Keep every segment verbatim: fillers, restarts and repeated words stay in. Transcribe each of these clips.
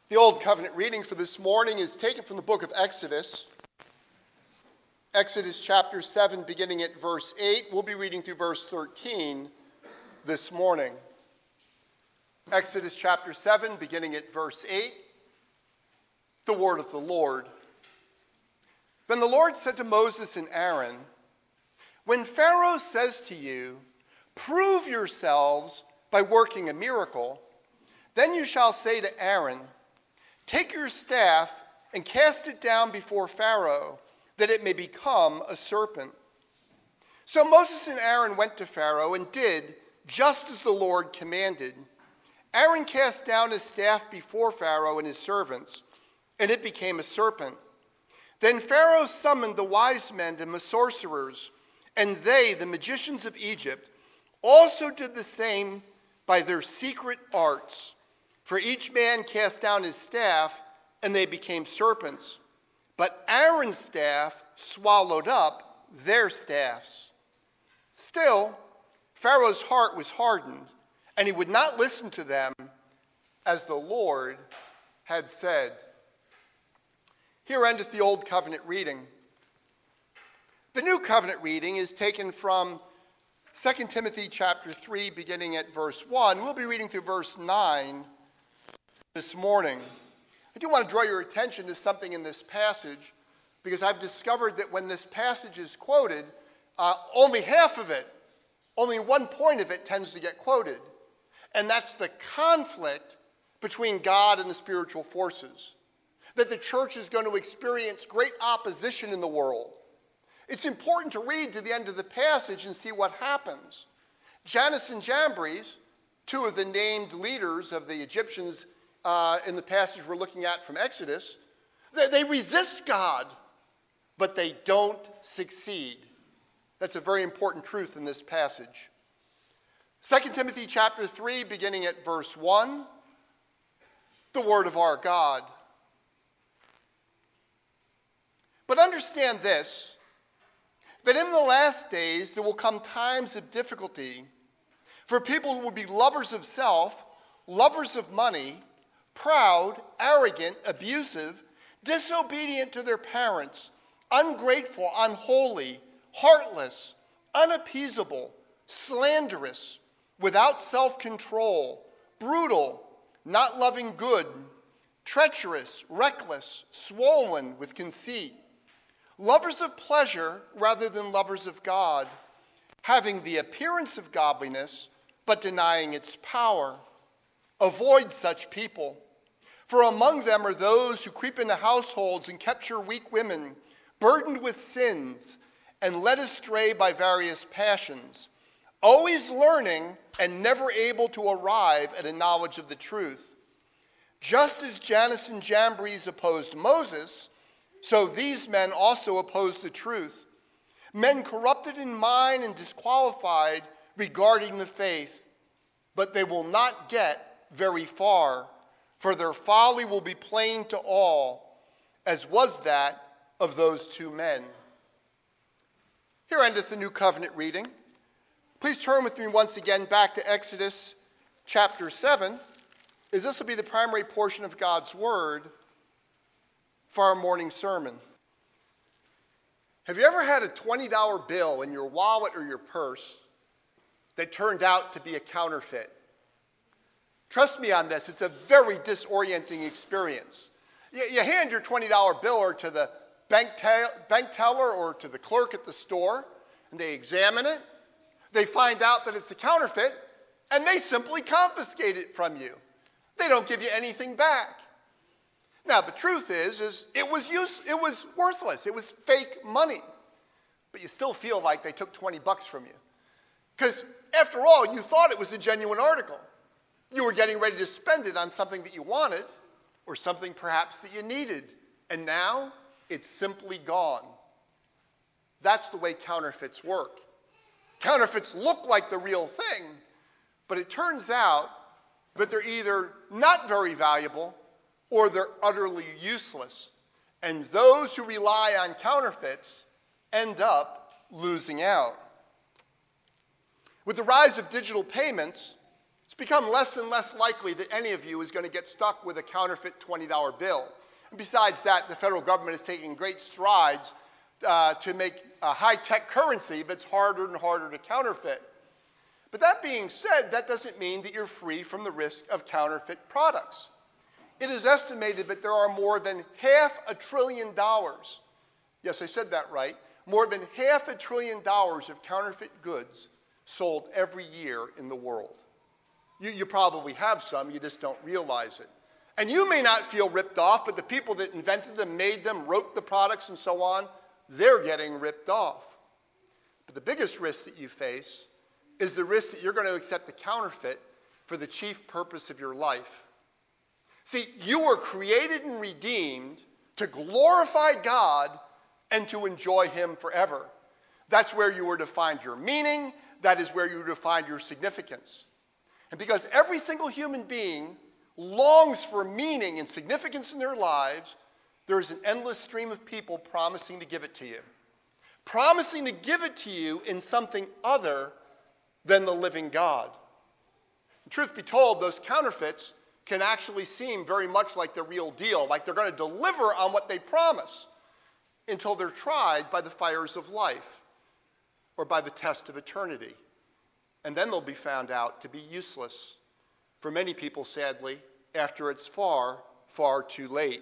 The Old Covenant reading for this morning is taken from the book of Exodus. Exodus chapter seven, beginning at verse eight. We'll be reading through verse thirteen this morning. Exodus chapter seven, beginning at verse eight. The word of the Lord. Then the Lord said to Moses and Aaron, "When Pharaoh says to you, 'Prove yourselves by working a miracle,' then you shall say to Aaron, 'Take your staff and cast it down before Pharaoh, that it may become a serpent.'" So Moses and Aaron went to Pharaoh and did just as the Lord commanded. Aaron cast down his staff before Pharaoh and his servants, and it became a serpent. Then Pharaoh summoned the wise men and the sorcerers, and they, the magicians of Egypt, also did the same by their secret arts. For each man cast down his staff, and they became serpents. But Aaron's staff swallowed up their staffs. Still, Pharaoh's heart was hardened, and he would not listen to them, as the Lord had said. Here endeth the Old Covenant reading. The New Covenant reading is taken from Second Timothy chapter three, beginning at verse one. We'll be reading through verse nine this morning. I do want to draw your attention to something in this passage, because I've discovered that when this passage is quoted, uh, only half of it, only one point of it tends to get quoted, and that's the conflict between God and the spiritual forces, that the church is going to experience great opposition in the world. It's important to read to the end of the passage and see what happens. Jannes and Jambres, two of the named leaders of the Egyptians uh, in the passage we're looking at from Exodus, they, they resist God, but they don't succeed. That's a very important truth in this passage. Second Timothy chapter three, beginning at verse one, the word of our God. But understand this, that in the last days there will come times of difficulty, for people who will be lovers of self, lovers of money, proud, arrogant, abusive, disobedient to their parents, ungrateful, unholy, heartless, unappeasable, slanderous, without self-control, brutal, not loving good, treacherous, reckless, swollen with conceit, lovers of pleasure rather than lovers of God, having the appearance of godliness, but denying its power. Avoid such people. For among them are those who creep into households and capture weak women, burdened with sins, and led astray by various passions, always learning and never able to arrive at a knowledge of the truth. Just as Jannes and Jambres opposed Moses, so these men also oppose the truth. Men corrupted in mind and disqualified regarding the faith, but they will not get very far, for their folly will be plain to all, as was that of those two men. Here endeth the New Covenant reading. Please turn with me once again back to Exodus chapter seven, as this will be the primary portion of God's word for our morning sermon. Have you ever had a twenty dollar bill in your wallet or your purse that turned out to be a counterfeit? Trust me on this, it's a very disorienting experience. You, you hand your twenty dollar bill or to the bank, ta- bank teller or to the clerk at the store, and they examine it. They find out that it's a counterfeit, and they simply confiscate it from you. They don't give you anything back. Now, the truth is, is it was use, it was worthless. It was fake money. But you still feel like they took twenty bucks from you. Because, after all, you thought it was a genuine article. You were getting ready to spend it on something that you wanted, or something perhaps that you needed. And now, it's simply gone. That's the way counterfeits work. Counterfeits look like the real thing, but it turns out that they're either not very valuable or they're utterly useless. And those who rely on counterfeits end up losing out. With the rise of digital payments, it's become less and less likely that any of you is going to get stuck with a counterfeit twenty dollar bill. And besides that, the federal government is taking great strides uh, to make a high-tech currency that's harder and harder to counterfeit. But that being said, that doesn't mean that you're free from the risk of counterfeit products. It is estimated that there are more than half a trillion dollars, yes, I said that right, more than half a trillion dollars of counterfeit goods sold every year in the world. You, you probably have some, you just don't realize it. And you may not feel ripped off, but the people that invented them, made them, wrote the products and so on, they're getting ripped off. But the biggest risk that you face is the risk that you're going to accept a counterfeit for the chief purpose of your life. See, you were created and redeemed to glorify God and to enjoy him forever. That's where you were to find your meaning. That is where you were to find your significance. And because every single human being longs for meaning and significance in their lives, there is an endless stream of people promising to give it to you. Promising to give it to you in something other than the living God. And truth be told, those counterfeits can actually seem very much like the real deal, like they're going to deliver on what they promise until they're tried by the fires of life or by the test of eternity. And then they'll be found out to be useless for many people, sadly, after it's far, far too late.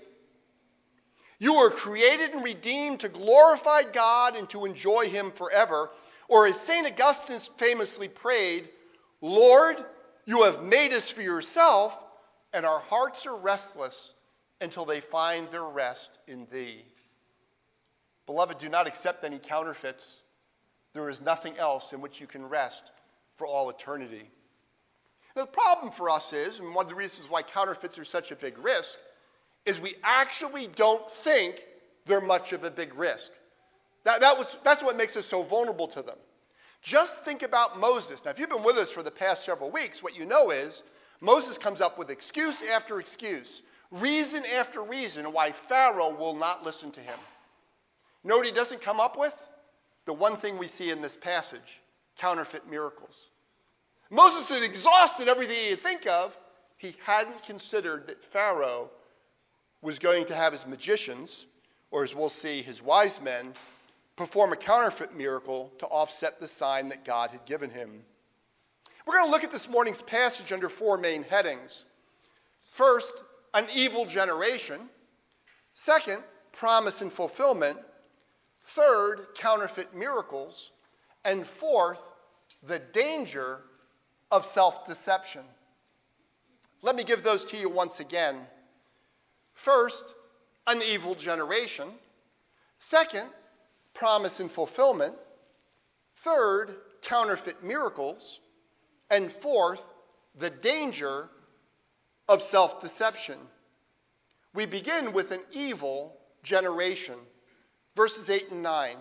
You were created and redeemed to glorify God and to enjoy him forever. Or as Saint Augustine famously prayed, Lord, you have made us for yourself, and our hearts are restless until they find their rest in thee. Beloved, do not accept any counterfeits. There is nothing else in which you can rest for all eternity. Now, the problem for us is, and one of the reasons why counterfeits are such a big risk, is we actually don't think they're much of a big risk. That, that was, that's what makes us so vulnerable to them. Just think about Moses. Now, if you've been with us for the past several weeks, what you know is Moses comes up with excuse after excuse, reason after reason why Pharaoh will not listen to him. You know what he doesn't come up with? The one thing we see in this passage, counterfeit miracles. Moses had exhausted everything he could think of. He hadn't considered that Pharaoh was going to have his magicians, or as we'll see, his wise men, perform a counterfeit miracle to offset the sign that God had given him. We're going to look at this morning's passage under four main headings. First, an evil generation. Second, promise and fulfillment. Third, counterfeit miracles. And fourth, the danger of self-deception. Let me give those to you once again. First, an evil generation. Second, promise and fulfillment. Third, counterfeit miracles. And fourth, the danger of self-deception. We begin with an evil generation. Verses eight and nine.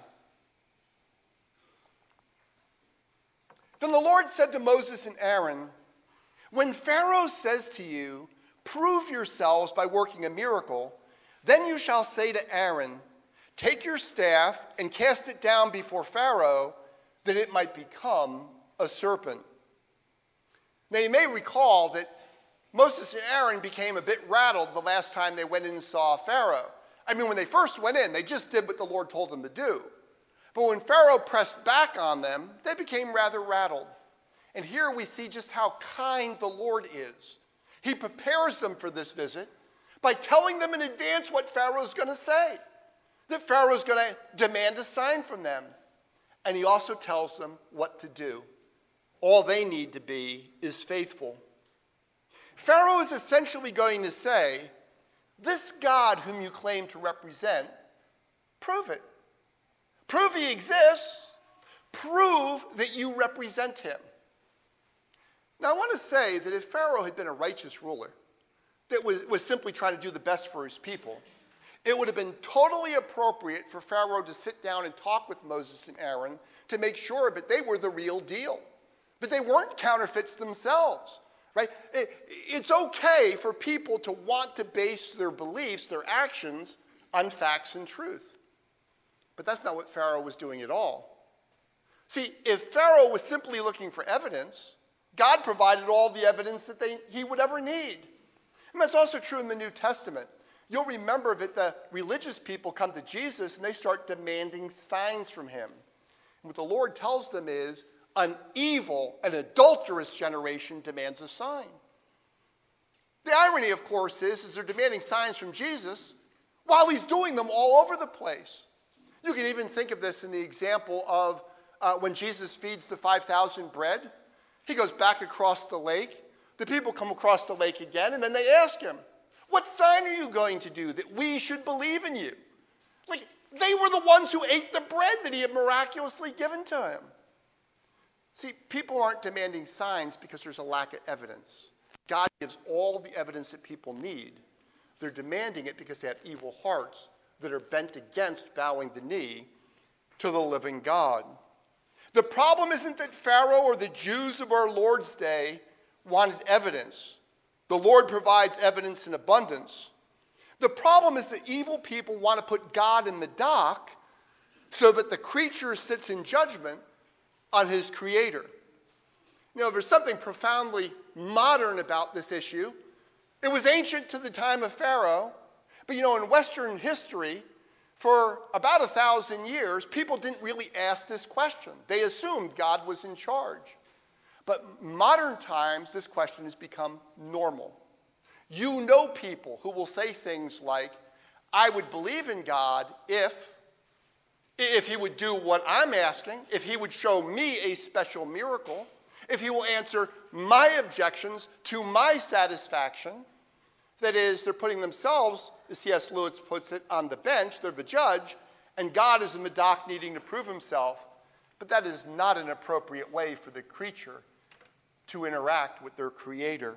Then the Lord said to Moses and Aaron, when Pharaoh says to you, prove yourselves by working a miracle, then you shall say to Aaron, take your staff and cast it down before Pharaoh, that it might become a serpent. Now you may recall that Moses and Aaron became a bit rattled the last time they went in and saw Pharaoh. I mean, when they first went in, they just did what the Lord told them to do. But when Pharaoh pressed back on them, they became rather rattled. And here we see just how kind the Lord is. He prepares them for this visit by telling them in advance what Pharaoh's going to say, that Pharaoh's going to demand a sign from them. And he also tells them what to do. All they need to be is faithful. Pharaoh is essentially going to say, this God whom you claim to represent, prove it. Prove he exists. Prove that you represent him. Now, I want to say that if Pharaoh had been a righteous ruler that was, was simply trying to do the best for his people, it would have been totally appropriate for Pharaoh to sit down and talk with Moses and Aaron to make sure that they were the real deal, that they weren't counterfeits themselves. Right? It, it's okay for people to want to base their beliefs, their actions, on facts and truth. But that's not what Pharaoh was doing at all. See, if Pharaoh was simply looking for evidence, God provided all the evidence that they, he would ever need. And that's also true in the New Testament. You'll remember that the religious people come to Jesus and they start demanding signs from him. And what the Lord tells them is, an evil and adulterous generation demands a sign. The irony, of course, is, is they're demanding signs from Jesus while he's doing them all over the place. You can even think of this in the example of uh, when Jesus feeds the five thousand bread. He goes back across the lake. The people come across the lake again, and then they ask him, what sign are you going to do that we should believe in you? Like, they were the ones who ate the bread that he had miraculously given to him. See, people aren't demanding signs because there's a lack of evidence. God gives all the evidence that people need. They're demanding it because they have evil hearts that are bent against bowing the knee to the living God. The problem isn't that Pharaoh or the Jews of our Lord's day wanted evidence. The Lord provides evidence in abundance. The problem is that evil people want to put God in the dock so that the creature sits in judgment on his creator. You know, there's something profoundly modern about this issue. It was ancient to the time of Pharaoh, but you know, in Western history, for about a thousand years, people didn't really ask this question. They assumed God was in charge. But modern times, this question has become normal. You know people who will say things like, I would believe in God if, if he would do what I'm asking, if he would show me a special miracle, if he will answer my objections to my satisfaction. That is, they're putting themselves, as C S Lewis puts it, on the bench. They're the judge, and God is in the dock needing to prove himself. But that is not an appropriate way for the creature to interact with their creator.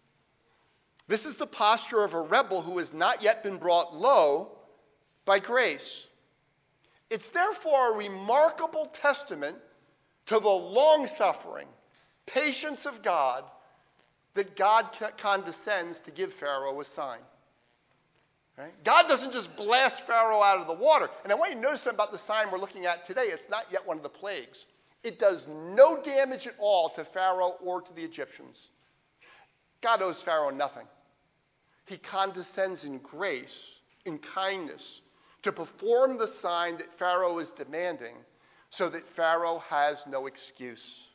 This is the posture of a rebel who has not yet been brought low by grace. It's therefore a remarkable testament to the long-suffering patience of God that God condescends to give Pharaoh a sign. Right? God doesn't just blast Pharaoh out of the water. And I want you to notice something about the sign we're looking at today. It's not yet one of the plagues. It does no damage at all to Pharaoh or to the Egyptians. God owes Pharaoh nothing. He condescends in grace, in kindness, to perform the sign that Pharaoh is demanding so that Pharaoh has no excuse.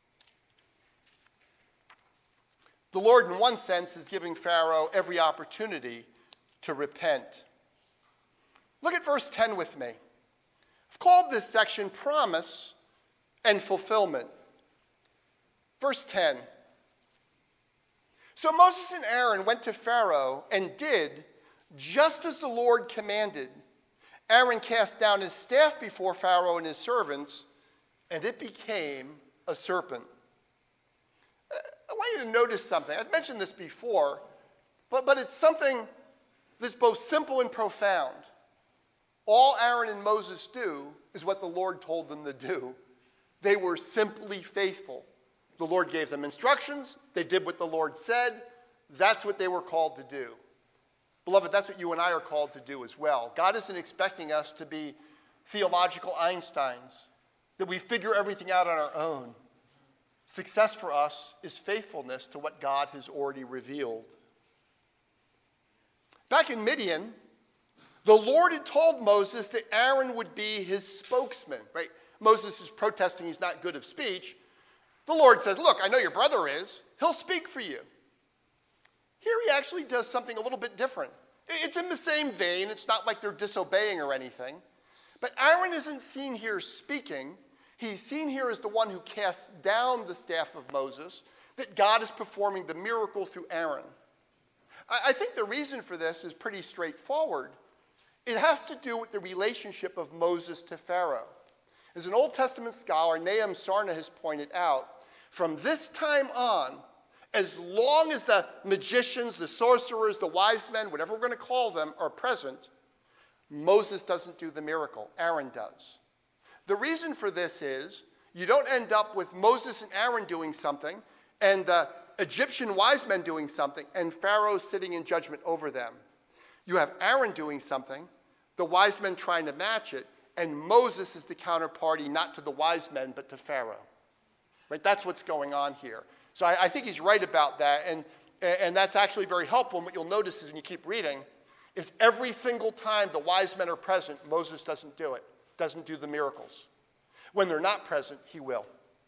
The Lord, in one sense, is giving Pharaoh every opportunity to repent. Look at verse ten with me. I've called this section Promise and Fulfillment. Verse ten. So Moses and Aaron went to Pharaoh and did just as the Lord commanded. Aaron cast down his staff before Pharaoh and his servants, and it became a serpent. I want you to notice something. I've mentioned this before, but, but it's something that's both simple and profound. All Aaron and Moses do is what the Lord told them to do. They were simply faithful. The Lord gave them instructions. They did what the Lord said. That's what they were called to do. Beloved, that's what you and I are called to do as well. God isn't expecting us to be theological Einsteins, that we figure everything out on our own. Success for us is faithfulness to what God has already revealed. Back in Midian, the Lord had told Moses that Aaron would be his spokesman, right? Moses is protesting he's not good of speech. The Lord says, look, I know your brother is. He'll speak for you. Here he actually does something a little bit different. It's in the same vein. It's not like they're disobeying or anything. But Aaron isn't seen here speaking. He's seen here as the one who casts down the staff of Moses, that God is performing the miracle through Aaron. I think the reason for this is pretty straightforward. It has to do with the relationship of Moses to Pharaoh. As an Old Testament scholar, Nahum Sarna has pointed out, from this time on, as long as the magicians, the sorcerers, the wise men, whatever we're going to call them, are present, Moses doesn't do the miracle. Aaron does. The reason for this is you don't end up with Moses and Aaron doing something and the Egyptian wise men doing something and Pharaoh sitting in judgment over them. You have Aaron doing something, the wise men trying to match it, and Moses is the counterparty not to the wise men but to Pharaoh. Right? That's what's going on here. So I, I think he's right about that, and, and that's actually very helpful. And what you'll notice is when you keep reading, is every single time the wise men are present, Moses doesn't do it, doesn't do the miracles. When they're not present, he will.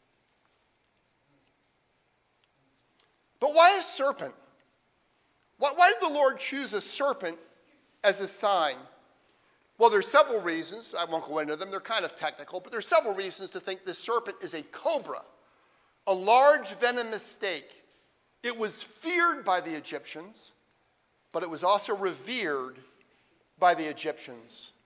But why a serpent? Why, why did the Lord choose a serpent as a sign? Well, there's several reasons. I won't go into them. They're kind of technical, but there's several reasons to think this serpent is a cobra, a large venomous snake. It was feared by the Egyptians, but it was also revered by the Egyptians.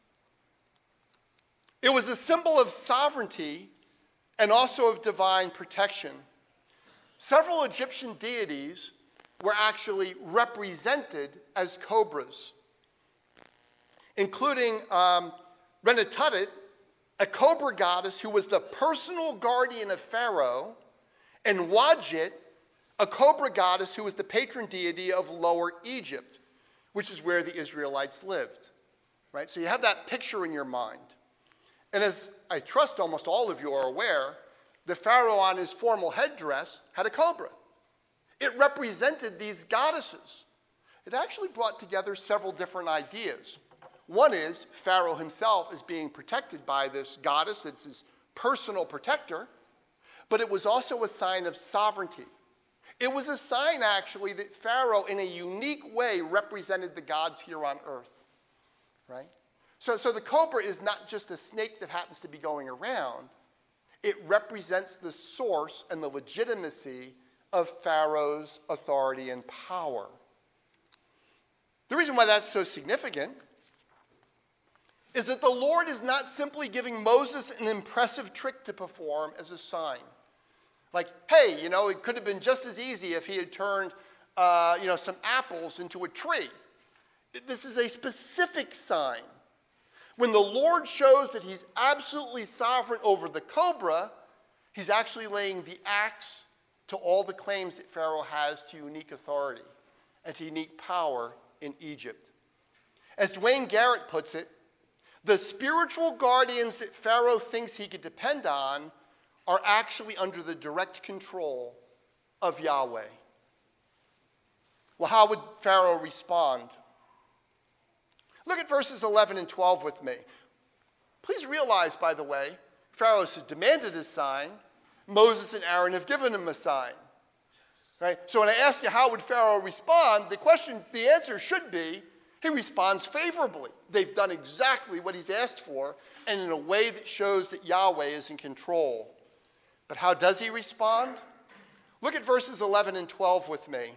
It was a symbol of sovereignty and also of divine protection. Several Egyptian deities were actually represented as cobras, including um, Renatudit, a cobra goddess who was the personal guardian of Pharaoh, and Wadjet, a cobra goddess who was the patron deity of Lower Egypt, which is where the Israelites lived. Right? So you have that picture in your mind. And as I trust almost all of you are aware, the Pharaoh on his formal headdress had a cobra. It represented these goddesses. It actually brought together several different ideas. One is Pharaoh himself is being protected by this goddess. It's his personal protector. But it was also a sign of sovereignty. It was a sign, actually, that Pharaoh, in a unique way, represented the gods here on earth. Right? So, so the cobra is not just a snake that happens to be going around. It represents the source and the legitimacy of Pharaoh's authority and power. The reason why that's so significant is that the Lord is not simply giving Moses an impressive trick to perform as a sign. Like, hey, you know, it could have been just as easy if he had turned, uh, you know, some apples into a tree. This is a specific sign. When the Lord shows that he's absolutely sovereign over the cobra, he's actually laying the axe to all the claims that Pharaoh has to unique authority and to unique power in Egypt. As Dwayne Garrett puts it, the spiritual guardians that Pharaoh thinks he could depend on are actually under the direct control of Yahweh. Well, how would Pharaoh respond? Look at verses eleven and twelve with me. Please realize, by the way, Pharaoh has demanded a sign. Moses and Aaron have given him a sign. Right? So when I ask you how would Pharaoh respond, the question, the answer should be, he responds favorably. They've done exactly what he's asked for, and in a way that shows that Yahweh is in control. But how does he respond? Look at verses eleven and twelve with me.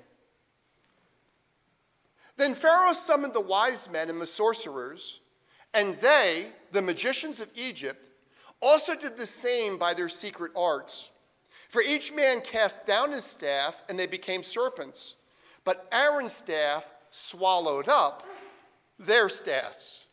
Then Pharaoh summoned the wise men and the sorcerers, and they, the magicians of Egypt, also did the same by their secret arts. For each man cast down his staff, and they became serpents. But Aaron's staff swallowed up their staffs.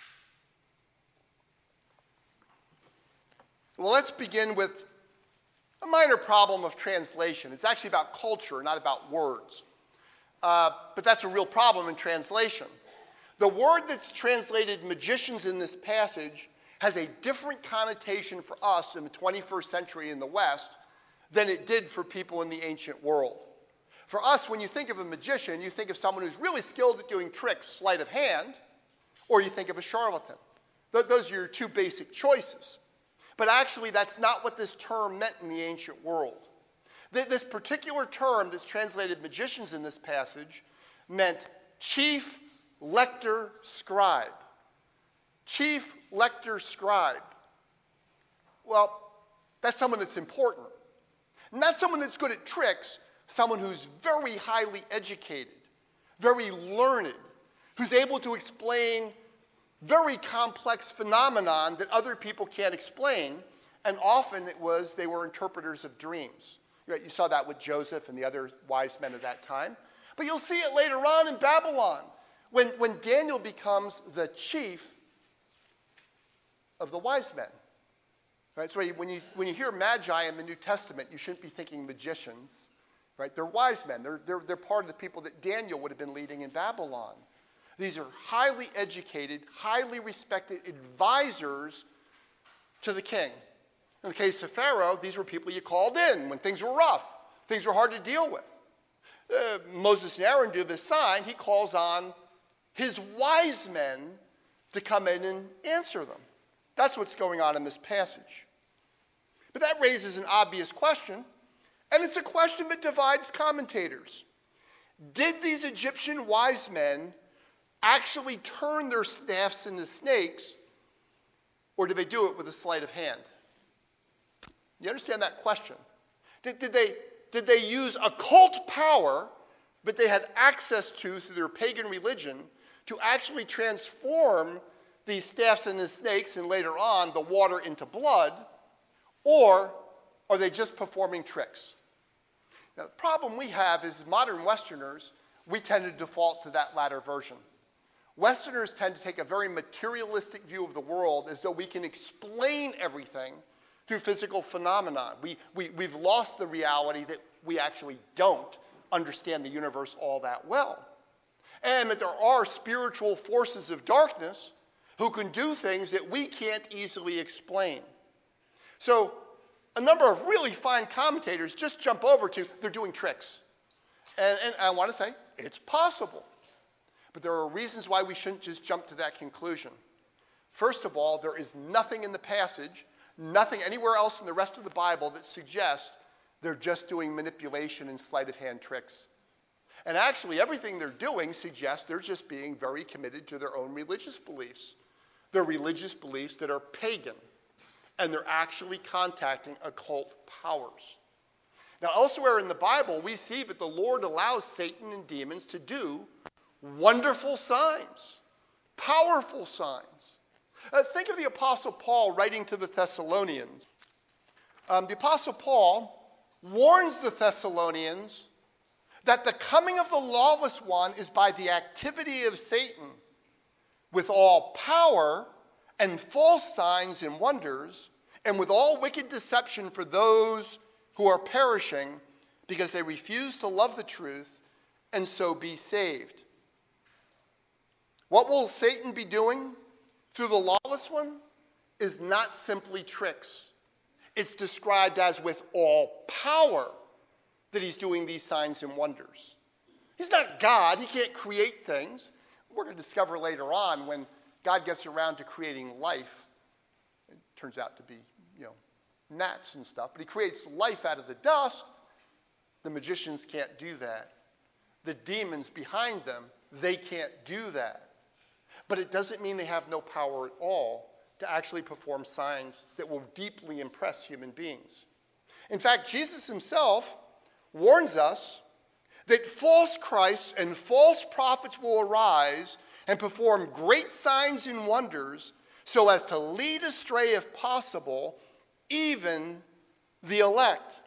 Well, let's begin with a minor problem of translation. It's actually about culture, not about words. Uh, but that's a real problem in translation. The word that's translated magicians in this passage has a different connotation for us in the twenty-first century in the West than it did for people in the ancient world. For us, when you think of a magician, you think of someone who's really skilled at doing tricks, sleight of hand, or you think of a charlatan. Th- those are your two basic choices. But actually, that's not what this term meant in the ancient world. Th- this particular term that's translated magicians in this passage meant chief lector scribe. Chief lector scribe. Well, that's someone that's important. Not someone that's good at tricks, someone who's very highly educated, very learned, who's able to explain very complex phenomenon that other people can't explain, and often it was they were interpreters of dreams. Right? You saw that with Joseph and the other wise men of that time. But you'll see it later on in Babylon, when, when Daniel becomes the chief of the wise men. Right? So when you, when you hear magi in the New Testament, you shouldn't be thinking magicians. Right? They're wise men. They're, they're, they're part of the people that Daniel would have been leading in Babylon. These are highly educated, highly respected advisors to the king. In the case of Pharaoh, these were people you called in when things were rough. Things were hard to deal with. Uh, Moses and Aaron do this sign. He calls on his wise men to come in and answer them. That's what's going on in this passage. But that raises an obvious question, and it's a question that divides commentators. Did these Egyptian wise men actually turn their staffs into snakes, or did they do it with a sleight of hand? You understand that question? Did, did, they, did they use occult power that they had access to through their pagan religion to actually transform these staffs into snakes and later on the water into blood, or are they just performing tricks? Now, the problem we have is modern Westerners, we tend to default to that latter version. Westerners tend to take a very materialistic view of the world as though we can explain everything through physical phenomena. We, we, we've lost the reality that we actually don't understand the universe all that well. And that there are spiritual forces of darkness who can do things that we can't easily explain. So a number of really fine commentators just jump over to, they're doing tricks. And, and I want to say, it's possible. But there are reasons why we shouldn't just jump to that conclusion. First of all, there is nothing in the passage, nothing anywhere else in the rest of the Bible that suggests they're just doing manipulation and sleight of hand tricks. And actually, everything they're doing suggests they're just being very committed to their own religious beliefs. They're religious beliefs that are pagan, and they're actually contacting occult powers. Now, elsewhere in the Bible, we see that the Lord allows Satan and demons to do wonderful signs, powerful signs. Uh, think of the Apostle Paul writing to the Thessalonians. Um, the Apostle Paul warns the Thessalonians that the coming of the lawless one is by the activity of Satan, with all power and false signs and wonders, and with all wicked deception for those who are perishing because they refuse to love the truth and so be saved. What will Satan be doing through the lawless one is not simply tricks. It's described as with all power that he's doing these signs and wonders. He's not God. He can't create things. We're going to discover later on when God gets around to creating life. It turns out to be, you know, gnats and stuff. But he creates life out of the dust. The magicians can't do that. The demons behind them, they can't do that. But it doesn't mean they have no power at all to actually perform signs that will deeply impress human beings. In fact, Jesus himself warns us that false Christs and false prophets will arise and perform great signs and wonders so as to lead astray, if possible, even the elect.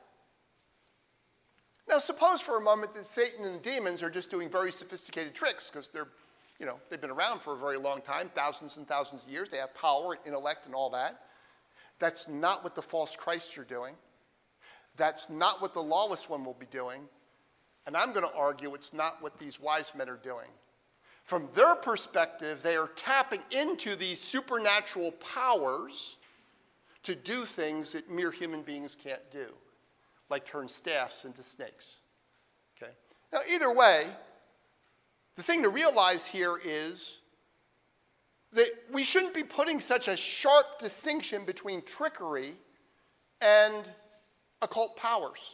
Now, suppose for a moment that Satan and the demons are just doing very sophisticated tricks because they're, you know, they've been around for a very long time, thousands and thousands of years. They have power and intellect and all that. That's not what the false Christs are doing. That's not what the lawless one will be doing. And I'm going to argue it's not what these wise men are doing. From their perspective, they are tapping into these supernatural powers to do things that mere human beings can't do, like turn staffs into snakes. Okay? Now, either way, the thing to realize here is that we shouldn't be putting such a sharp distinction between trickery and occult powers.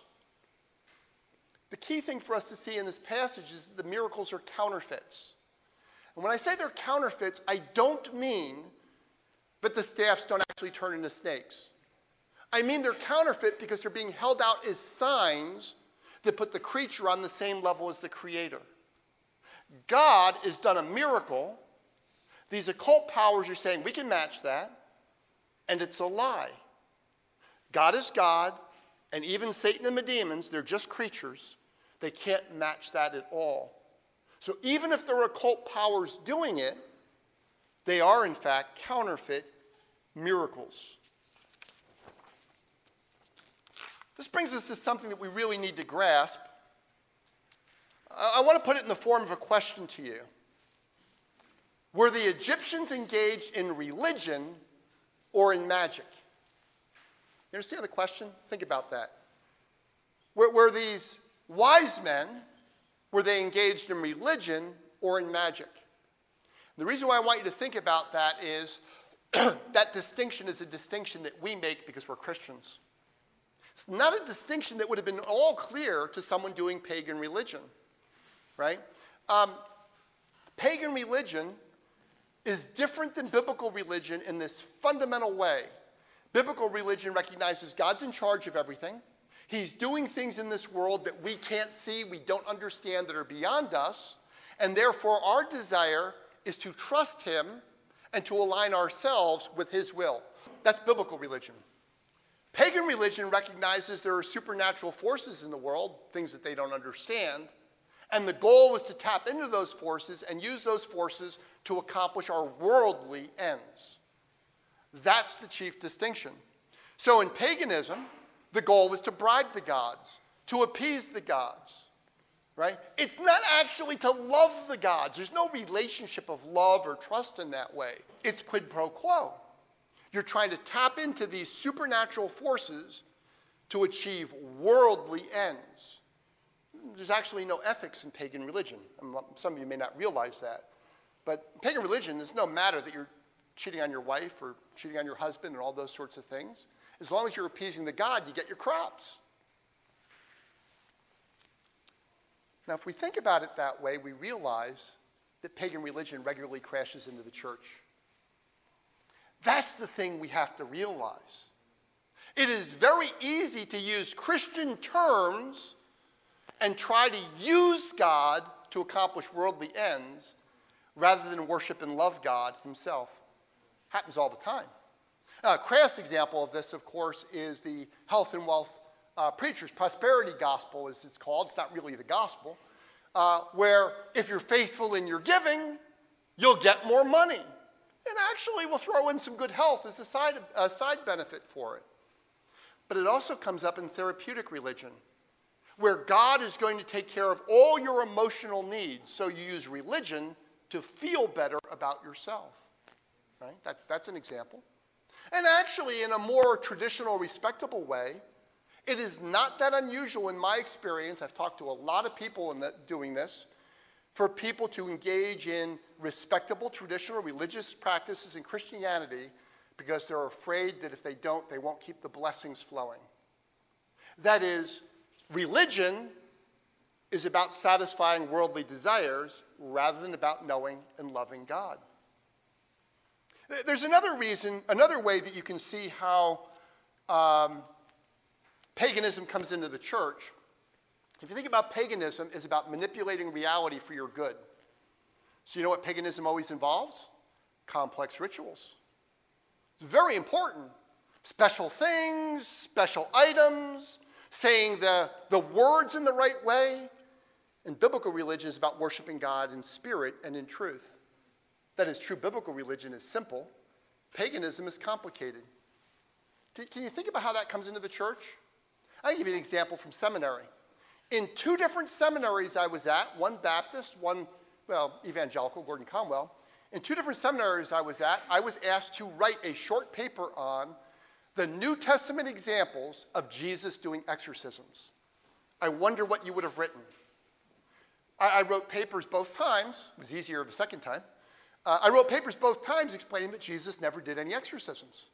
The key thing for us to see in this passage is that the miracles are counterfeits. And when I say they're counterfeits, I don't mean that the staffs don't actually turn into snakes. I mean they're counterfeit because they're being held out as signs that put the creature on the same level as the creator. God has done a miracle. These occult powers are saying we can match that, and it's a lie. God is God. And even Satan and the demons, they're just creatures. They can't match that at all. So even if there are occult powers doing it, they are in fact counterfeit miracles. This brings us to something that we really need to grasp. I want to put it in the form of a question to you. Were the Egyptians engaged in religion or in magic? You understand the question? Think about that. Were, were these wise men, were they engaged in religion or in magic? The reason why I want you to think about that is that distinction is a distinction that we make because we're Christians. It's not a distinction that would have been all clear to someone doing pagan religion, right? Um, pagan religion is different than biblical religion in this fundamental way. Biblical religion recognizes God's in charge of everything. He's doing things in this world that we can't see, we don't understand, that are beyond us, and therefore our desire is to trust him and to align ourselves with his will. That's biblical religion. Pagan religion recognizes there are supernatural forces in the world, things that they don't understand, and the goal is to tap into those forces and use those forces to accomplish our worldly ends. That's the chief distinction. So in paganism, the goal is to bribe the gods, to appease the gods, right? It's not actually to love the gods. There's no relationship of love or trust in that way. It's quid pro quo. You're trying to tap into these supernatural forces to achieve worldly ends. There's actually no ethics in pagan religion. Some of you may not realize that. But in pagan religion, there's no matter that you're cheating on your wife or cheating on your husband and all those sorts of things. As long as you're appeasing the god, you get your crops. Now, if we think about it that way, we realize that pagan religion regularly crashes into the church. That's the thing we have to realize. It is very easy to use Christian terms and try to use God to accomplish worldly ends rather than worship and love God himself. Happens all the time. A crass example of this, of course, is the health and wealth uh, preachers. Prosperity gospel, as it's called. It's not really the gospel. Uh, where if you're faithful in your giving, you'll get more money. And actually, we'll throw in some good health as a side, a side benefit for it. But it also comes up in therapeutic religion, where God is going to take care of all your emotional needs. So you use religion to feel better about yourself. Right? That, that's an example. And actually, in a more traditional, respectable way, it is not that unusual in my experience. I've talked to a lot of people in the, doing this, for people to engage in respectable, traditional, religious practices in Christianity because they're afraid that if they don't, they won't keep the blessings flowing. That is, religion is about satisfying worldly desires rather than about knowing and loving God. There's another reason, another way that you can see how um, paganism comes into the church. If you think about paganism, it's about manipulating reality for your good. So you know what paganism always involves? Complex rituals. It's very important. Special things, special items, saying the, the words in the right way. And biblical religion is about worshiping God in spirit and in truth. That is, true biblical religion is simple. Paganism is complicated. Can you think about how that comes into the church? I'll give you an example from seminary. In two different seminaries I was at, one Baptist, one, well, evangelical, Gordon Conwell. In two different seminaries I was at, I was asked to write a short paper on the New Testament examples of Jesus doing exorcisms. I wonder what you would have written. I, I wrote papers both times. It was easier the second time. Uh, I wrote papers both times explaining that Jesus never did any exorcisms.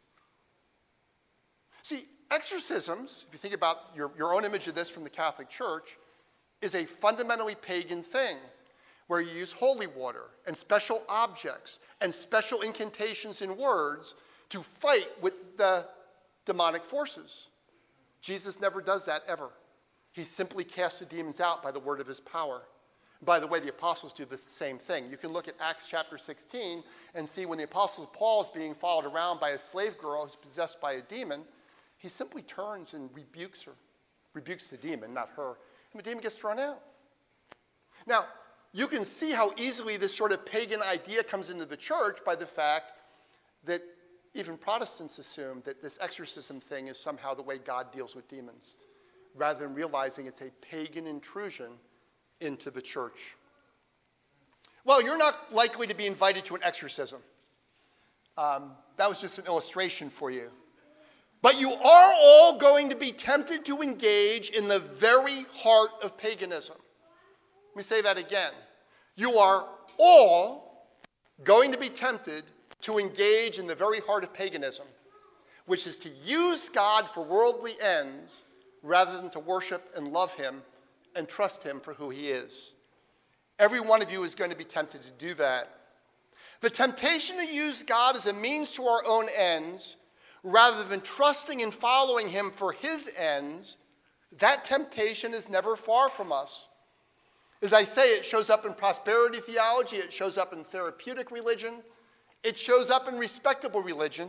See, exorcisms, if you think about your, your own image of this from the Catholic Church, is a fundamentally pagan thing where you use holy water and special objects and special incantations and words to fight with the demonic forces. Jesus never does that ever. He simply casts the demons out by the word of his power. By the way, the apostles do the same thing. You can look at Acts chapter sixteen and see when the apostle Paul is being followed around by a slave girl who's possessed by a demon, he simply turns and rebukes her, rebukes the demon, not her, and the demon gets thrown out. Now, you can see how easily this sort of pagan idea comes into the church by the fact that even Protestants assume that this exorcism thing is somehow the way God deals with demons, rather than realizing it's a pagan intrusion into the church. Well, you're not likely to be invited to an exorcism. Um, that was just an illustration for you. But you are all going to be tempted to engage in the very heart of paganism. Let me say that again. You are all going to be tempted to engage in the very heart of paganism, which is to use God for worldly ends rather than to worship and love him and trust him for who he is. Every one of you is going to be tempted to do that. The temptation to use God as a means to our own ends rather than trusting and following him for his ends, that temptation is never far from us. As I say, it shows up in prosperity theology, it shows up in therapeutic religion, it shows up in respectable religion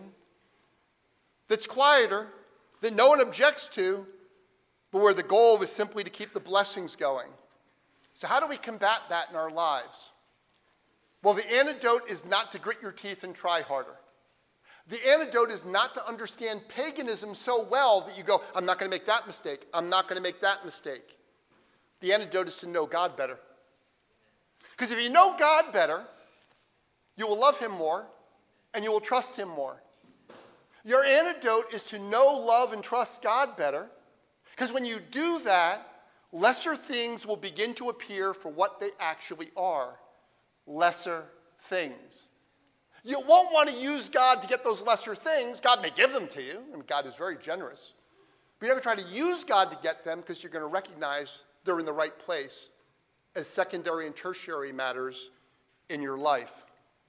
that's quieter, that no one objects to, but where the goal is simply to keep the blessings going. So how do we combat that in our lives? Well, the antidote is not to grit your teeth and try harder. The antidote is not to understand paganism so well that you go, I'm not going to make that mistake, I'm not going to make that mistake. The antidote is to know God better. Because if you know God better, you will love him more and you will trust him more. Your antidote is to know, love, and trust God better. Because when you do that, lesser things will begin to appear for what they actually are. Lesser things. You won't want to use God to get those lesser things. God may give them to you, and God is very generous. But you never try to use God to get them because you're going to recognize they're in the right place as secondary and tertiary matters in your life.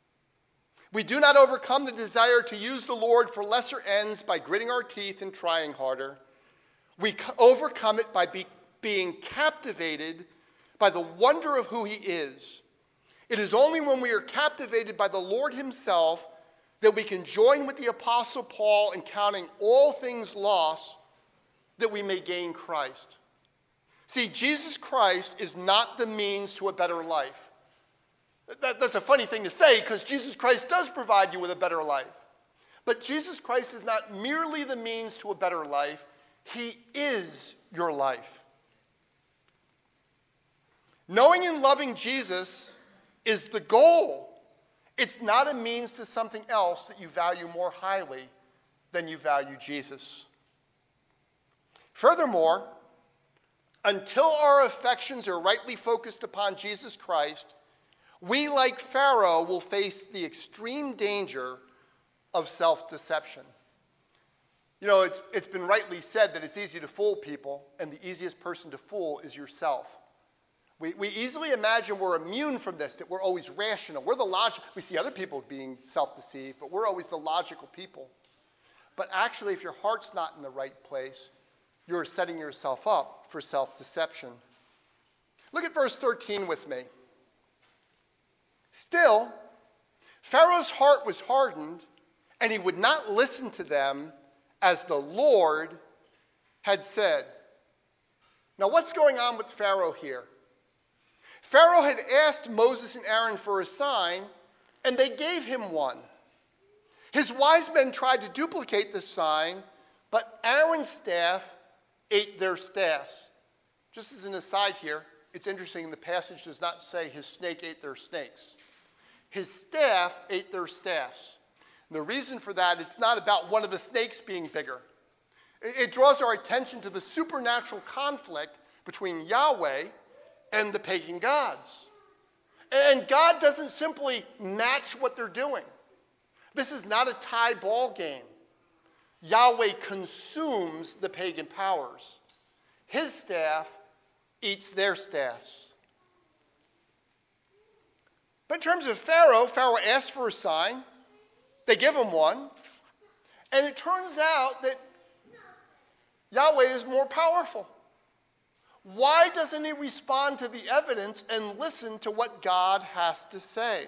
We do not overcome the desire to use the Lord for lesser ends by gritting our teeth and trying harder. We overcome it by be, being captivated by the wonder of who he is. It is only when we are captivated by the Lord himself that we can join with the Apostle Paul in counting all things lost that we may gain Christ. See, Jesus Christ is not the means to a better life. That, that's a funny thing to say because Jesus Christ does provide you with a better life. But Jesus Christ is not merely the means to a better life. He is your life. Knowing and loving Jesus is the goal. It's not a means to something else that you value more highly than you value Jesus. Furthermore, until our affections are rightly focused upon Jesus Christ, we, like Pharaoh, will face the extreme danger of self-deception. You know, it's, it's been rightly said that it's easy to fool people, and the easiest person to fool is yourself. We, we easily imagine we're immune from this, that we're always rational. We're the logic. We see other people being self-deceived, but we're always the logical people. But actually, if your heart's not in the right place, you're setting yourself up for self-deception. Look at verse thirteen with me. Still, Pharaoh's heart was hardened, and he would not listen to them as the Lord had said. Now, what's going on with Pharaoh here? Pharaoh had asked Moses and Aaron for a sign, and they gave him one. His wise men tried to duplicate the sign, but Aaron's staff ate their staffs. Just as an aside here, it's interesting, the passage does not say his snake ate their snakes. His staff ate their staffs. And the reason for that, it's not about one of the snakes being bigger. It draws our attention to the supernatural conflict between Yahweh and the pagan gods. And God doesn't simply match what they're doing. This is not a tie ball game. Yahweh consumes the pagan powers. His staff eats their staffs. But in terms of Pharaoh, Pharaoh asked for a sign. They give him one. And it turns out that Yahweh is more powerful. Why doesn't he respond to the evidence and listen to what God has to say?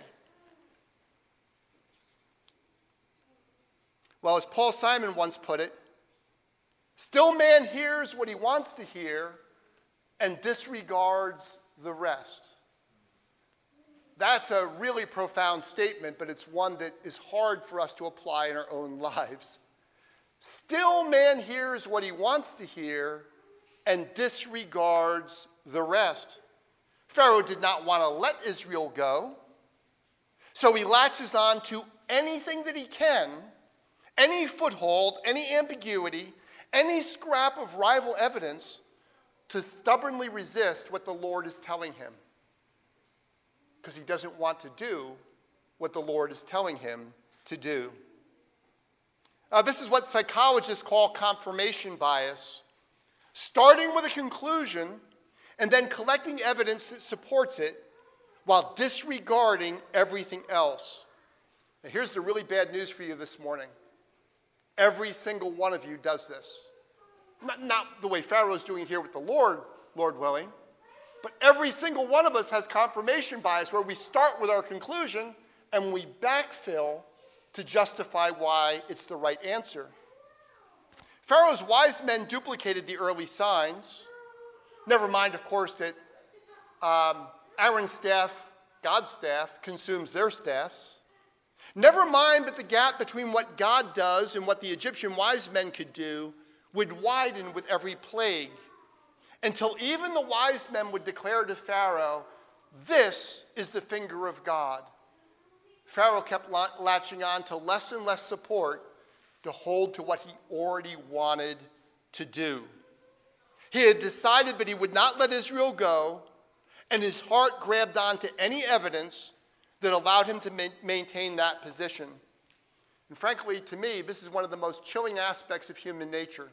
Well, as Paul Simon once put it, still man hears what he wants to hear and disregards the rest. That's a really profound statement, but it's one that is hard for us to apply in our own lives. Still man hears what he wants to hear and disregards the rest. Pharaoh did not want to let Israel go, so he latches on to anything that he can any foothold, any ambiguity, any scrap of rival evidence to stubbornly resist what the Lord is telling him, because he doesn't want to do what the Lord is telling him to do. Uh, this is what psychologists call confirmation bias, starting with a conclusion and then collecting evidence that supports it while disregarding everything else. Now, here's the really bad news for you this morning. Every single one of you does this. Not, not the way Pharaoh's doing it here with the Lord, Lord willing, but every single one of us has confirmation bias where we start with our conclusion and we backfill to justify why it's the right answer. Pharaoh's wise men duplicated the early signs. Never mind, of course, that um, Aaron's staff, God's staff, consumes their staffs. Never mind, but the gap between what God does and what the Egyptian wise men could do would widen with every plague, until even the wise men would declare to Pharaoh, "This is the finger of God." Pharaoh kept latching on to less and less support to hold to what he already wanted to do. He had decided that he would not let Israel go, and his heart grabbed onto any evidence that allowed him to ma- maintain that position. And frankly, to me, this is one of the most chilling aspects of human nature.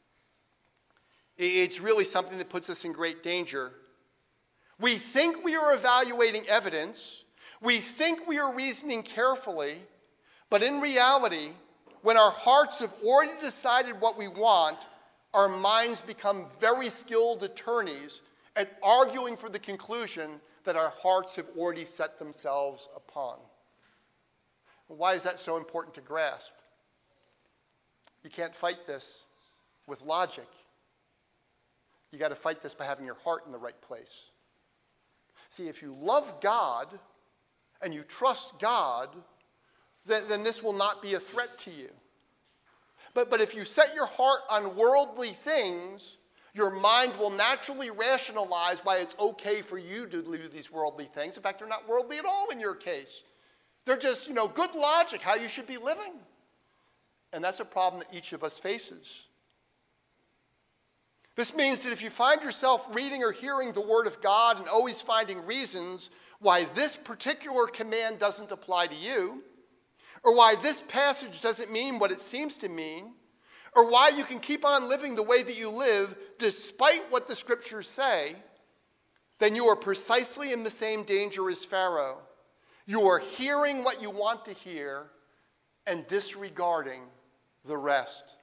It's really something that puts us in great danger. We think we are evaluating evidence. We think we are reasoning carefully. But in reality, when our hearts have already decided what we want, our minds become very skilled attorneys at arguing for the conclusion that our hearts have already set themselves upon. Why is that so important to grasp? You can't fight this with logic. You got to fight this by having your heart in the right place. See, if you love God and you trust God, then, then this will not be a threat to you. But, but if you set your heart on worldly things, your mind will naturally rationalize why it's okay for you to do these worldly things. In fact, they're not worldly at all in your case. They're just, you know, good logic, how you should be living. And that's a problem that each of us faces. This means that if you find yourself reading or hearing the Word of God and always finding reasons why this particular command doesn't apply to you, or why this passage doesn't mean what it seems to mean, or why you can keep on living the way that you live despite what the Scriptures say, then you are precisely in the same danger as Pharaoh. You are hearing what you want to hear and disregarding the rest.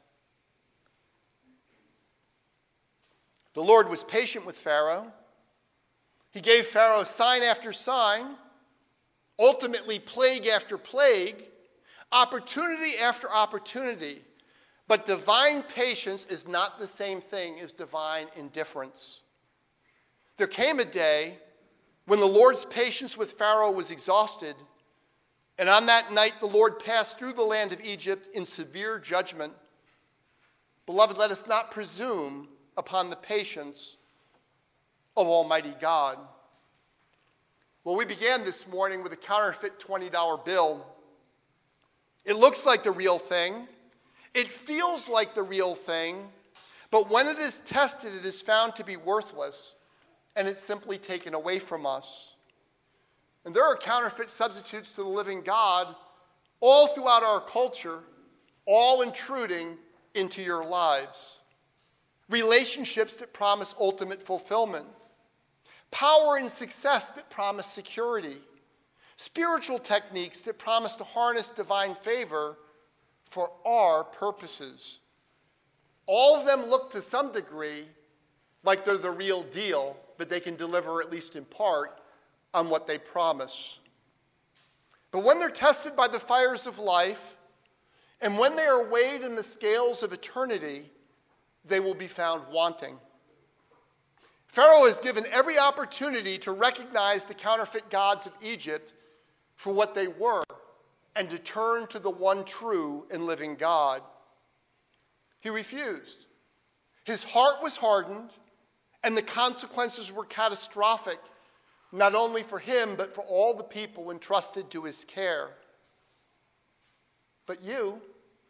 The Lord was patient with Pharaoh. He gave Pharaoh sign after sign, ultimately plague after plague, opportunity after opportunity. But divine patience is not the same thing as divine indifference. There came a day when the Lord's patience with Pharaoh was exhausted, and on that night the Lord passed through the land of Egypt in severe judgment. Beloved, let us not presume upon the patience of Almighty God. Well, we began this morning with a counterfeit twenty dollar bill. It looks like the real thing. It feels like the real thing. But when it is tested, it is found to be worthless, and it's simply taken away from us. And there are counterfeit substitutes to the living God all throughout our culture, all intruding into your lives. Relationships that promise ultimate fulfillment. Power and success that promise security. Spiritual techniques that promise to harness divine favor for our purposes. All of them look to some degree like they're the real deal, but they can deliver, at least in part, on what they promise. But when they're tested by the fires of life, and when they are weighed in the scales of eternity, they will be found wanting. Pharaoh is given every opportunity to recognize the counterfeit gods of Egypt for what they were and to turn to the one true and living God. He refused. His heart was hardened, and the consequences were catastrophic, not only for him, but for all the people entrusted to his care. But you,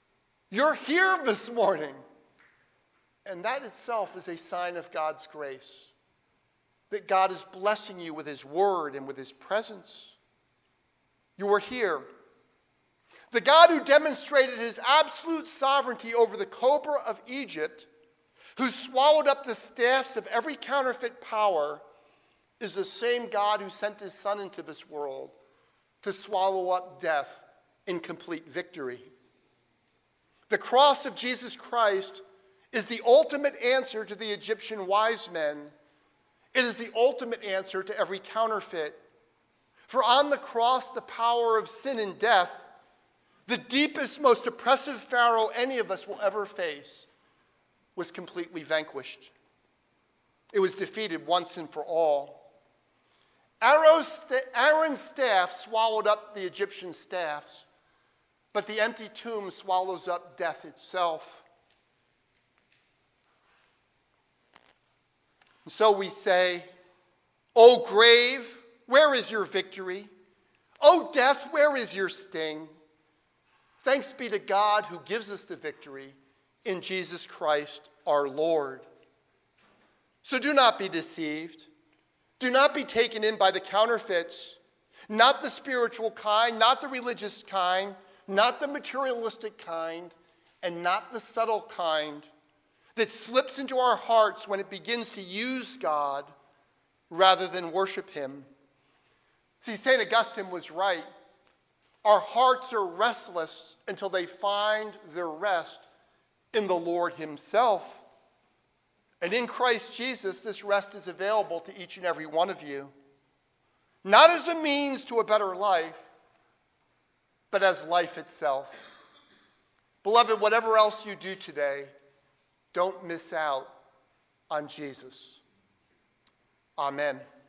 You're here this morning. And that itself is a sign of God's grace, that God is blessing you with his word and with his presence. You are here. The God who demonstrated his absolute sovereignty over the cobra of Egypt, who swallowed up the staffs of every counterfeit power, is the same God who sent his Son into this world to swallow up death in complete victory. The cross of Jesus Christ is the ultimate answer to the Egyptian wise men. It is the ultimate answer to every counterfeit. For on the cross, the power of sin and death, the deepest, most oppressive Pharaoh any of us will ever face, was completely vanquished. It was defeated once and for all. Aaron's staff swallowed up the Egyptian staffs, but the empty tomb swallows up death itself. And so we say, O grave, where is your victory? O death, where is your sting? Thanks be to God who gives us the victory in Jesus Christ our Lord. So do not be deceived. Do not be taken in by the counterfeits, not the spiritual kind, not the religious kind, not the materialistic kind, and not the subtle kind that slips into our hearts when it begins to use God rather than worship him. See, Saint Augustine was right. Our hearts are restless until they find their rest in the Lord himself. And in Christ Jesus, this rest is available to each and every one of you. Not as a means to a better life, but as life itself. Beloved, whatever else you do today, don't miss out on Jesus. Amen.